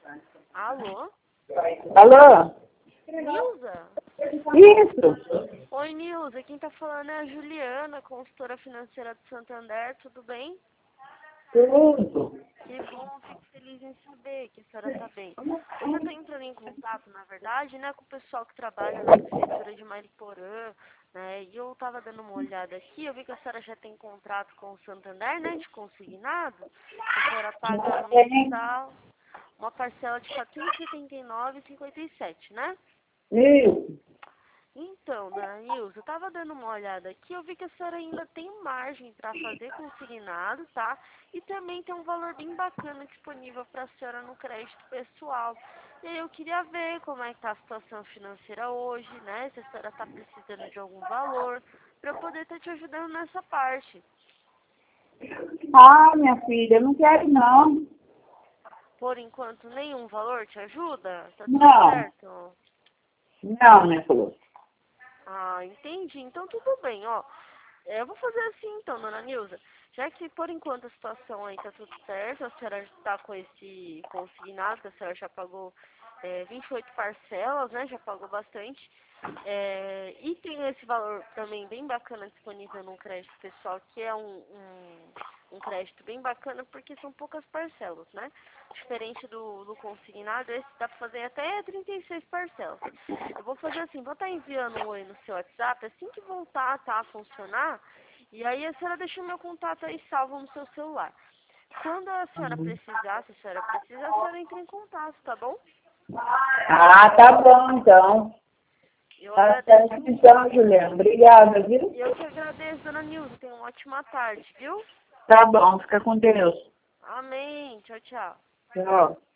Alô? Alô? Nilza? Isso. Oi, Nilza. Quem tá falando é a Juliana, consultora financeira do Santander. Tudo bem? Tudo. Que bom, fico feliz em saber que a senhora tá bem. Eu já tô entrando em contato, na verdade, né, com o pessoal que trabalha na prefeitura de Mariporã, né, e eu tava dando uma olhada aqui, eu vi que a senhora já tem contrato com o Santander, né, de consignado. A senhora paga mensal uma parcela de R$ 479,57, né? Isso. Então, dona Nilza, eu tava dando uma olhada aqui, eu vi que a senhora ainda tem margem para fazer consignado, tá? E também tem um valor bem bacana disponível para a senhora no crédito pessoal. E aí eu queria ver como é que tá a situação financeira hoje, né? Se a senhora tá precisando de algum valor, para eu poder estar te ajudando nessa parte. Ah, minha filha, eu não quero não. Por enquanto, nenhum valor te ajuda? Tá tudo Não. certo? Não, minha filha. Ah, entendi. Então tudo bem, ó. Eu vou fazer assim então, dona Nilza. Já que por enquanto a situação aí tá tudo certo, a senhora está com esse consignado, que a senhora já pagou 28 parcelas, né? Já pagou bastante. E tem esse valor também bem bacana disponível no crédito pessoal, que é um crédito bem bacana porque são poucas parcelas, né? Diferente do consignado, esse dá para fazer até 36 parcelas. Eu vou fazer assim, vou estar enviando um oi no seu WhatsApp, assim que voltar a funcionar, e aí a senhora deixa o meu contato aí salvo no seu celular. Quando a senhora precisar, se a senhora precisar, a senhora entra em contato, tá bom? Ah, tá bom, então. Eu Tá agradeço. certo, então, Juliana. Obrigada, viu? Eu que agradeço, dona Nilza. Tenha uma ótima tarde, viu? Tá bom, fica com Deus. Amém. Tchau, tchau. Tchau.